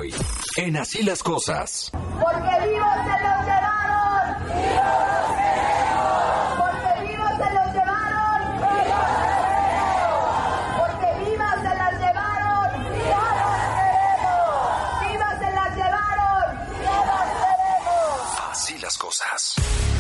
hoy, en Así las Cosas. Porque vivos se los llevaron. Porque vivos se los llevaron. Porque vivas se las llevaron. Vivas se las llevaron. Así las cosas.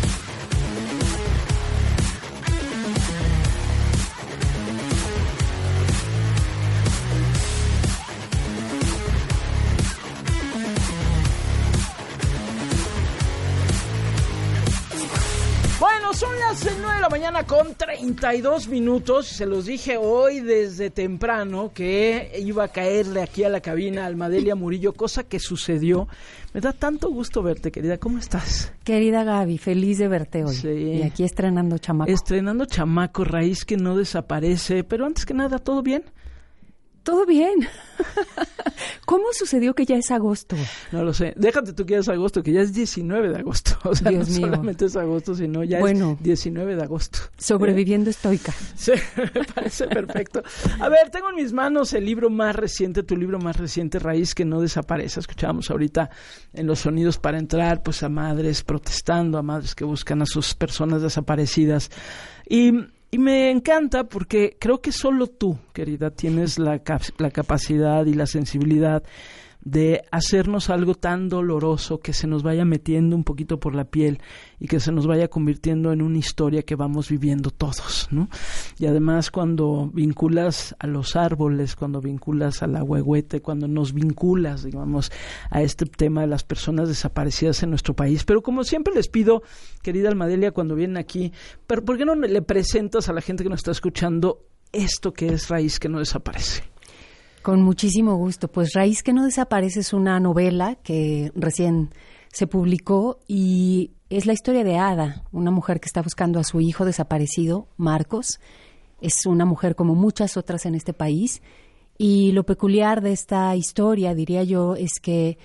Bueno, son las 9 de la mañana con 32 minutos. Se los dije hoy desde temprano que iba a caerle aquí a la cabina a Almadelia Murillo, cosa que sucedió. Me da tanto gusto verte, querida. ¿Cómo estás? Querida Gaby, feliz de verte hoy. Sí. Y aquí estrenando Chamaco. Estrenando Chamaco, raíz que no desaparece. Pero antes que nada, ¿todo bien? Todo bien. ¿Cómo sucedió que ya es agosto? No lo sé. Déjate tú que ya es agosto, que ya es 19 de agosto. O sea, Dios no mío. solamente es agosto, sino ya es 19 de agosto. Sobreviviendo estoica. Sí, me parece perfecto. A ver, tengo en mis manos el libro más reciente, tu libro más reciente, Raíz que no desaparece. Escuchábamos ahorita en los sonidos para entrar, pues a madres protestando, a madres que buscan a sus personas desaparecidas. Y me encanta porque creo que solo tú, querida, tienes la capacidad y la sensibilidad de hacernos algo tan doloroso que se nos vaya metiendo un poquito por la piel y que se nos vaya convirtiendo en una historia que vamos viviendo todos, ¿no? Y además cuando vinculas a los árboles, cuando vinculas a la huehuete, cuando nos vinculas, digamos, a este tema de las personas desaparecidas en nuestro país. Pero como siempre les pido, querida Almadelia, cuando vienen aquí, ¿pero por qué no le presentas a la gente que nos está escuchando esto que es Raíz que no desaparece? Con muchísimo gusto. Pues Raíz que no desaparece es una novela que recién se publicó y es la historia de Ada, una mujer que está buscando a su hijo desaparecido, Marcos. Es una mujer como muchas otras en este país y lo peculiar de esta historia, diría yo, es que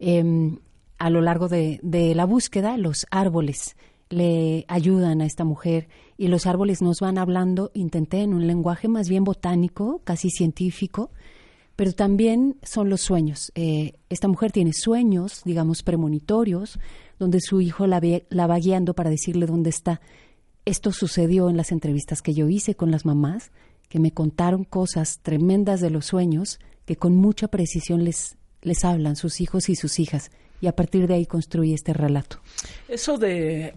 a lo largo de la búsqueda los árboles le ayudan a esta mujer y los árboles nos van hablando, intenté en un lenguaje más bien botánico, casi científico, pero también son los sueños. Esta mujer tiene sueños, digamos, premonitorios, donde su hijo la va guiando para decirle dónde está. Esto sucedió en las entrevistas que yo hice con las mamás, que me contaron cosas tremendas de los sueños, que con mucha precisión les hablan sus hijos y sus hijas. Y a partir de ahí construye este relato. Esto de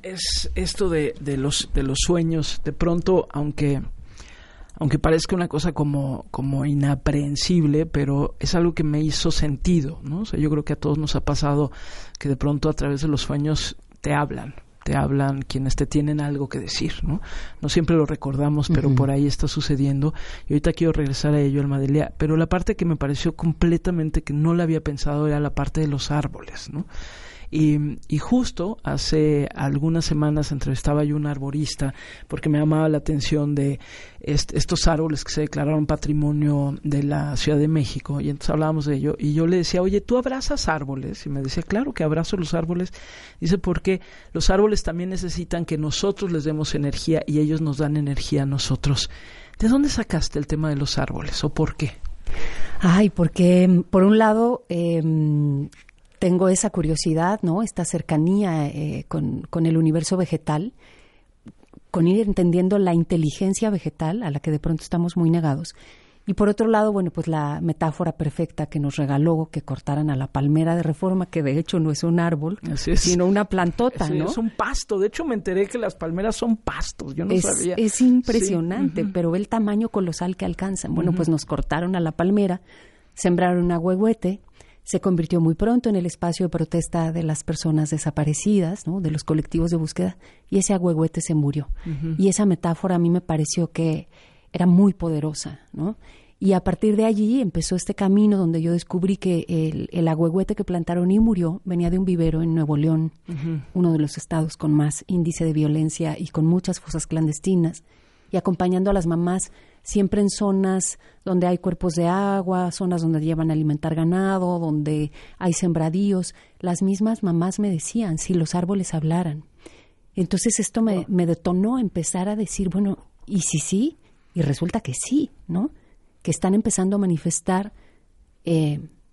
los sueños, de pronto, aunque parezca una cosa como inaprehensible, pero es algo que me hizo sentido, ¿no? O sea, yo creo que a todos nos ha pasado que de pronto a través de los sueños te hablan quienes te tienen algo que decir, ¿no? No siempre lo recordamos, pero por ahí está sucediendo. Y ahorita quiero regresar a ello, Almadelia, pero la parte que me pareció completamente que no la había pensado era la parte de los árboles, ¿no? Y justo hace algunas semanas entrevistaba yo a un arborista porque me llamaba la atención de estos árboles que se declararon patrimonio de la Ciudad de México, y entonces hablábamos de ello y yo le decía, oye, ¿tú abrazas árboles? Y me decía, claro que abrazo los árboles. Dice, porque los árboles también necesitan que nosotros les demos energía y ellos nos dan energía a nosotros. ¿De dónde sacaste el tema de los árboles o por qué? Ay, porque por un lado tengo esa curiosidad, ¿no? Esta cercanía con el universo vegetal, con ir entendiendo la inteligencia vegetal a la que de pronto estamos muy negados. Y por otro lado, bueno, pues la metáfora perfecta que nos regaló que cortaran a la palmera de Reforma, que de hecho no es un árbol, sino una plantota, sí, ¿no? Es un pasto. De hecho, me enteré que las palmeras son pastos. Yo no sabía. Es impresionante, sí. Pero ve el tamaño colosal que alcanzan. Bueno, pues nos cortaron a la palmera, sembraron un ahuehuete, se convirtió muy pronto en el espacio de protesta de las personas desaparecidas, ¿no? De los colectivos de búsqueda, y ese ahuehuete se murió. Y esa metáfora a mí me pareció que era muy poderosa, ¿no? Y a partir de allí empezó este camino donde yo descubrí que el ahuehuete que plantaron y murió venía de un vivero en Nuevo León, uno de los estados con más índice de violencia y con muchas fosas clandestinas, y acompañando a las mamás siempre en zonas donde hay cuerpos de agua, zonas donde llevan a alimentar ganado, donde hay sembradíos. Las mismas mamás me decían, si los árboles hablaran. Entonces esto me detonó empezar a decir, bueno, ¿y si sí? Y resulta que sí, ¿no? Que están empezando a manifestar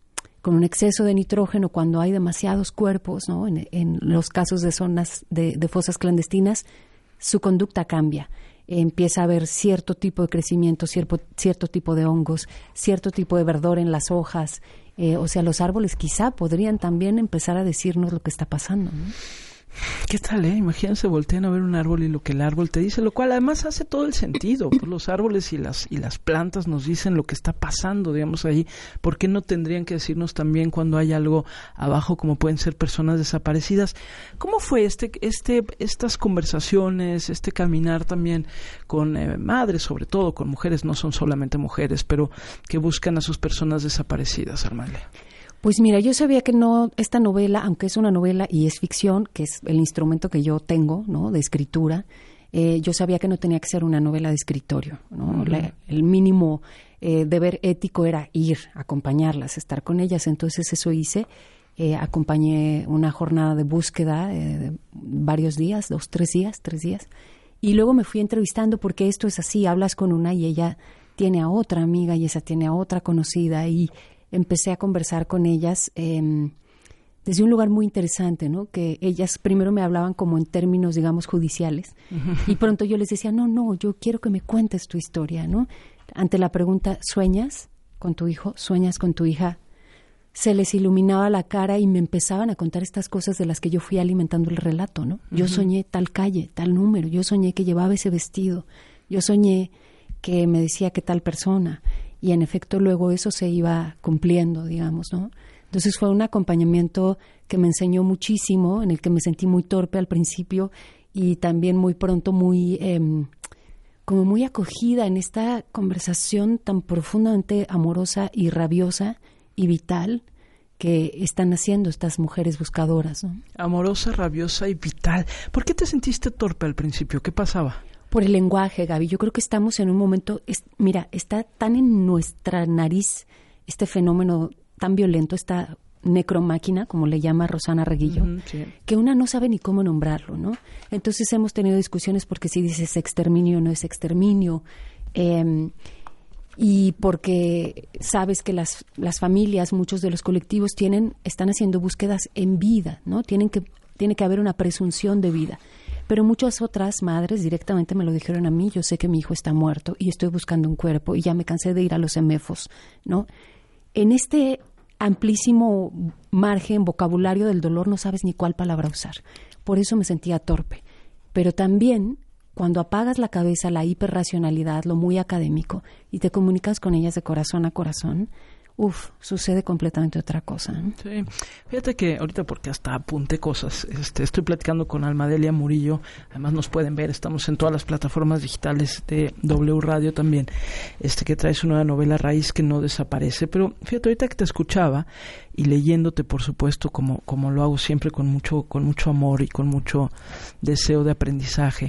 con un exceso de nitrógeno, cuando hay demasiados cuerpos, ¿no? En los casos de zonas de fosas clandestinas, su conducta cambia. Empieza a haber cierto tipo de crecimiento, cierto tipo de hongos, cierto tipo de verdor en las hojas. O sea, los árboles quizá podrían también empezar a decirnos lo que está pasando, ¿no? ¿Qué tal, Imagínense, voltean a ver un árbol y lo que el árbol te dice, lo cual además hace todo el sentido. Pues los árboles y las plantas nos dicen lo que está pasando, digamos, ahí. ¿Por qué no tendrían que decirnos también cuando hay algo abajo, como pueden ser personas desaparecidas? ¿Cómo fue estas conversaciones, este caminar también con madres, sobre todo con mujeres, no son solamente mujeres, pero que buscan a sus personas desaparecidas, Armalia? Pues mira, yo sabía que no, esta novela, aunque es una novela y es ficción, que es el instrumento que yo tengo, ¿no?, de escritura, yo sabía que no tenía que ser una novela de escritorio, ¿no? El mínimo deber ético era ir, acompañarlas, estar con ellas. Entonces eso hice. Acompañé una jornada de búsqueda de varios días, 3 días. Y luego me fui entrevistando, porque esto es así, hablas con una y ella tiene a otra amiga y esa tiene a otra conocida, y empecé a conversar con ellas desde un lugar muy interesante, ¿no? Que ellas primero me hablaban como en términos, digamos, judiciales, y pronto yo les decía, no, yo quiero que me cuentes tu historia, ¿no? Ante la pregunta, ¿sueñas con tu hijo? ¿Sueñas con tu hija? Se les iluminaba la cara y me empezaban a contar estas cosas de las que yo fui alimentando el relato, ¿no? Yo soñé tal calle, tal número, yo soñé que llevaba ese vestido, yo soñé que me decía que tal persona. Y en efecto luego eso se iba cumpliendo, digamos, ¿no? Entonces fue un acompañamiento que me enseñó muchísimo, en el que me sentí muy torpe al principio y también muy pronto como muy acogida en esta conversación tan profundamente amorosa y rabiosa y vital que están haciendo estas mujeres buscadoras, ¿no? Amorosa, rabiosa y vital. ¿Por qué te sentiste torpe al principio? ¿Qué pasaba? Por el lenguaje, Gaby. Yo creo que estamos en un momento, mira, está tan en nuestra nariz este fenómeno tan violento, esta necromáquina, como le llama Rosana Reguillo, sí, que una no sabe ni cómo nombrarlo, ¿no? Entonces hemos tenido discusiones porque si dices exterminio no es exterminio, y porque sabes que las familias, muchos de los colectivos están haciendo búsquedas en vida, ¿no? Tiene que haber una presunción de vida. Pero muchas otras madres directamente me lo dijeron a mí, yo sé que mi hijo está muerto y estoy buscando un cuerpo y ya me cansé de ir a los EMEFOS, ¿no? En este amplísimo margen, vocabulario del dolor, no sabes ni cuál palabra usar. Por eso me sentía torpe. Pero también, cuando apagas la cabeza, la hiperracionalidad, lo muy académico, y te comunicas con ellas de corazón a corazón, sucede completamente otra cosa, ¿no? Sí, fíjate que ahorita, porque hasta apunté cosas, estoy platicando con Almadelia Murillo, además nos pueden ver, estamos en todas las plataformas digitales de W Radio también, que trae su nueva novela Raíz que no desaparece, pero fíjate, ahorita que te escuchaba y leyéndote, por supuesto, como lo hago siempre, con mucho amor y con mucho deseo de aprendizaje.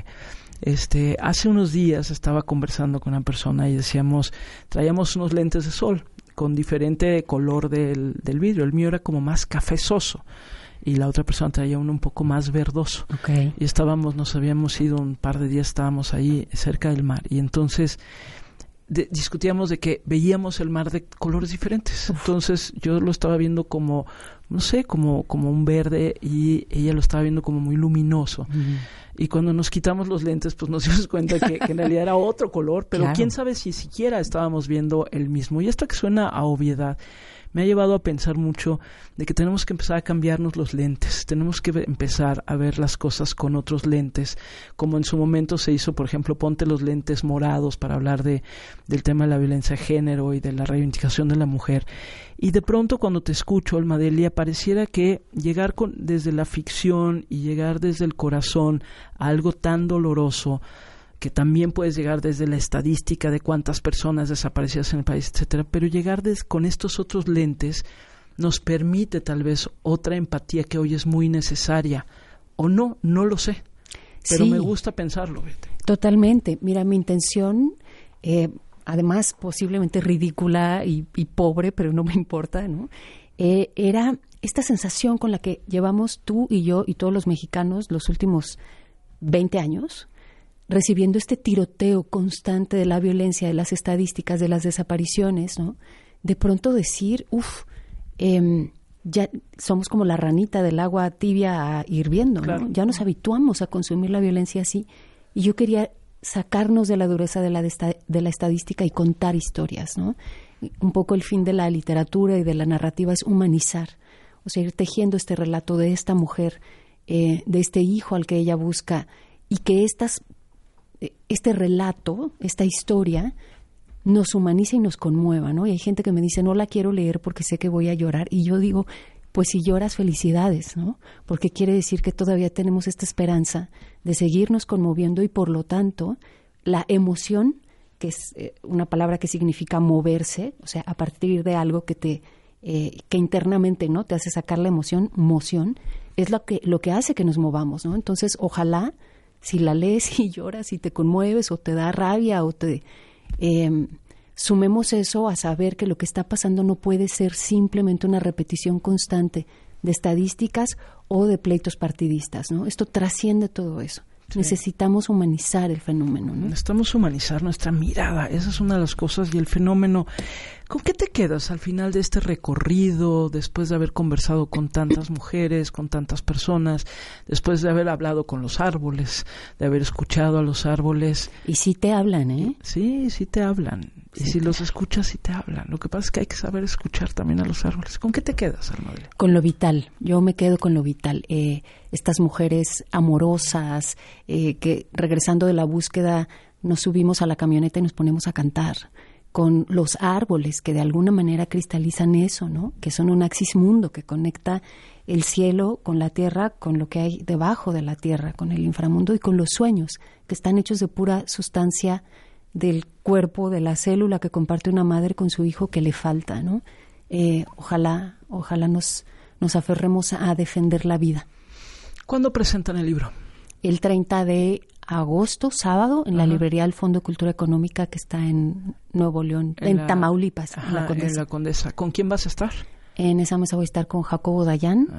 Hace unos días estaba conversando con una persona y traíamos unos lentes de sol con diferente color del vidrio. El mío era como más cafezoso y la otra persona traía uno un poco más verdoso. Okay. Y nos habíamos ido un par de días, estábamos ahí cerca del mar y entonces discutíamos de que veíamos el mar de colores diferentes. Entonces yo lo estaba viendo como, no sé, como un verde y ella lo estaba viendo como muy luminoso. Uh-huh. Y cuando nos quitamos los lentes, pues nos dimos cuenta que en realidad era otro color, pero claro, quién sabe si siquiera estábamos viendo el mismo. Y esto que suena a obviedad me ha llevado a pensar mucho de que tenemos que empezar a cambiarnos los lentes, tenemos que empezar a ver las cosas con otros lentes, como en su momento se hizo, por ejemplo, ponte los lentes morados para hablar del tema de la violencia de género y de la reivindicación de la mujer. Y de pronto cuando te escucho, Almadelia, pareciera que llegar desde la ficción y llegar desde el corazón a algo tan doloroso, que también puedes llegar desde la estadística de cuántas personas desaparecidas en el país, etcétera, pero llegar con estos otros lentes nos permite tal vez otra empatía que hoy es muy necesaria, o no lo sé, pero sí, me gusta pensarlo. ¿Vete? Totalmente. Mira, mi intención, además posiblemente ridícula y pobre, pero no me importa, ¿no? Era esta sensación con la que llevamos tú y yo y todos los mexicanos los últimos 20 años, recibiendo este tiroteo constante de la violencia, de las estadísticas, de las desapariciones, ¿no? De pronto decir, ya somos como la ranita del agua tibia hirviendo, Claro. ¿no? Ya nos habituamos a consumir la violencia así. Y yo quería sacarnos de la dureza de la estadística y contar historias, ¿no? Un poco el fin de la literatura y de la narrativa es humanizar, o sea, ir tejiendo este relato de esta mujer, de este hijo al que ella busca, y que este relato, esta historia, nos humaniza y nos conmueva, ¿no? Y hay gente que me dice, no la quiero leer porque sé que voy a llorar, y yo digo, pues si lloras, felicidades, ¿no? Porque quiere decir que todavía tenemos esta esperanza de seguirnos conmoviendo, y por lo tanto, la emoción, que es una palabra que significa moverse, o sea, a partir de algo que internamente, ¿no?, te hace sacar la moción, es lo que hace que nos movamos, ¿no? Entonces, ojalá, si la lees y lloras y te conmueves o te da rabia o sumemos eso a saber que lo que está pasando no puede ser simplemente una repetición constante de estadísticas o de pleitos partidistas, ¿no? Esto trasciende todo eso. Sí. Necesitamos humanizar el fenómeno, ¿no? Necesitamos humanizar nuestra mirada. Esa es una de las cosas. Y el fenómeno, ¿con qué te quedas al final de este recorrido, después de haber conversado con tantas mujeres, con tantas personas, después de haber hablado con los árboles, de haber escuchado a los árboles? Y sí te hablan, ¿eh? Sí, sí te hablan. Y si los escuchas, sí te hablan. Lo que pasa es que hay que saber escuchar también a los árboles. ¿Con qué te quedas, Almadelia? Con lo vital. Yo me quedo con lo vital. Estas mujeres amorosas, que regresando de la búsqueda nos subimos a la camioneta y nos ponemos a cantar. Con los árboles que de alguna manera cristalizan eso, ¿no? Que son un axis mundo que conecta el cielo con la tierra, con lo que hay debajo de la tierra, con el inframundo, y con los sueños, que están hechos de pura sustancia del cuerpo, de la célula que comparte una madre con su hijo que le falta, ¿no? Ojalá nos aferremos a defender la vida. ¿Cuándo presentan el libro? El 30 de agosto, sábado, en la librería del Fondo de Cultura Económica, que está en Nuevo León, en Tamaulipas, en la Condesa. ¿Con quién vas a estar? En esa mesa voy a estar con Jacobo Dayan,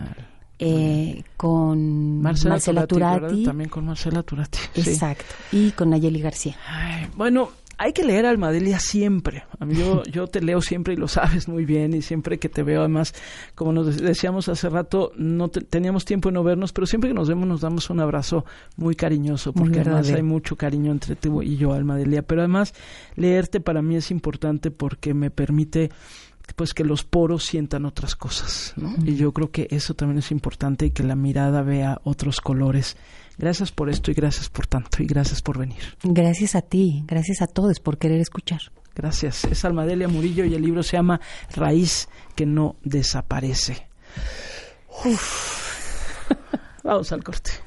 con Marcela Turati. También con Marcela Turati. Exacto, sí. Y con Nayeli García. Ay, bueno, hay que leer a Almadelia siempre. A mí yo te leo siempre y lo sabes muy bien, y siempre que te veo, además, como nos decíamos hace rato, no teníamos tiempo de no vernos, pero siempre que nos vemos nos damos un abrazo muy cariñoso, porque además hay mucho cariño entre tú y yo, Almadelia. Pero además, leerte para mí es importante porque me permite, pues, que los poros sientan otras cosas, ¿no? Y yo creo que eso también es importante, y que la mirada vea otros colores. Gracias por esto, y gracias por tanto, y gracias por venir. Gracias a ti, gracias a todos por querer escuchar. Gracias. Es Almadelia Murillo, y el libro se llama Raíz que no desaparece. Vamos al corte.